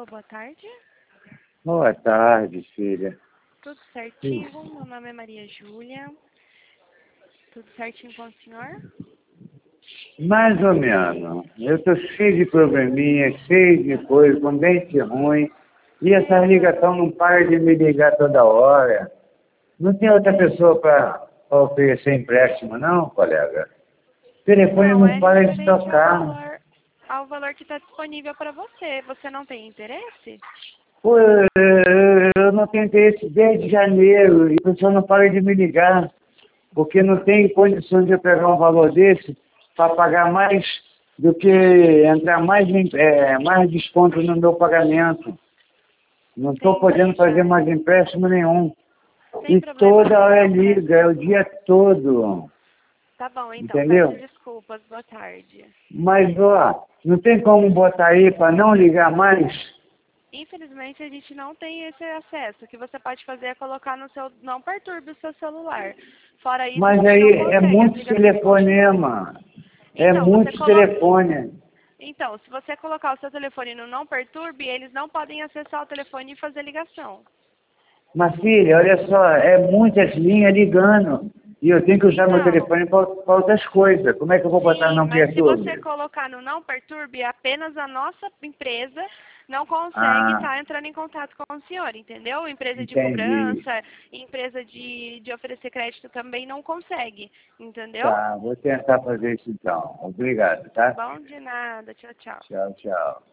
Alô, boa tarde. Boa tarde, filha. Tudo certinho? Meu nome é Maria Júlia. Tudo certinho com o senhor? Mais ou menos. Eu tô cheio de probleminha, cheio de coisa, com dente ruim. E essa ligação não para de me ligar toda hora. Não tem outra pessoa para oferecer empréstimo, não, colega? O telefone Não, não é para de referente tocar. ao valor que está disponível para você. Você não tem interesse? Pô, eu não tenho interesse desde janeiro e a pessoa não para de me ligar. Porque não tem condição de eu pegar um valor desse para pagar mais do que entrar mais desconto no meu pagamento. Não estou podendo Entendi, fazer Jair. mais empréstimo nenhum. Sem E problema, toda hora então. liga, é o dia todo. Tá bom, então. Peço Entendeu? desculpas. Boa tarde. Mas, ó, não tem como botar aí para não ligar mais? Infelizmente, a gente não tem esse acesso. O que você pode fazer é colocar no seu... Não perturbe o seu celular. Fora isso, a Mas gente não aí é consegue. As muito ligações continuam. telefonema. É Então, você muito coloca... telefone. Então, se você colocar o seu telefone no não perturbe, eles não podem acessar o telefone e fazer ligação. Mas, filha, olha só, é muitas linhas ligando. E eu tenho que usar meu Então, telefone para outras coisas. Como é que eu vou botar sim, não mas se você perturbe? colocar no não perturbe, apenas a nossa empresa não consegue Ah, estar entrando em contato com o senhor, entendeu? Empresa de entendi. cobrança, empresa de oferecer crédito também não consegue, entendeu? Tá, vou tentar fazer isso então. Obrigado, Tá tá? bom? De nada. Tchau, tchau. Tchau, tchau.